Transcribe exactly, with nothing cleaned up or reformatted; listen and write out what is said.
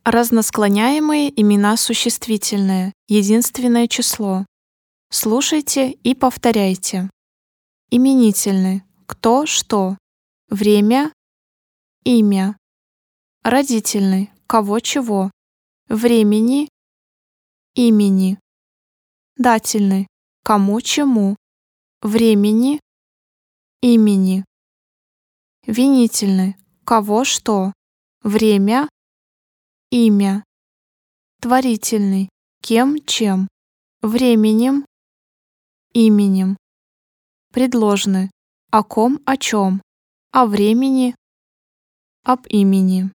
Разносклоняемые имена существительные. Единственное число. Слушайте и повторяйте. Именительный. Кто, что. Время. Имя. Родительный. Кого, чего. Времени. Имени. Дательный. Кому, чему. Времени. Имени. Винительный. Кого, что. Время. Имя. Творительный. Кем, чем. Временем. Именем. Предложный. О ком, о чем. О времени. Об имени.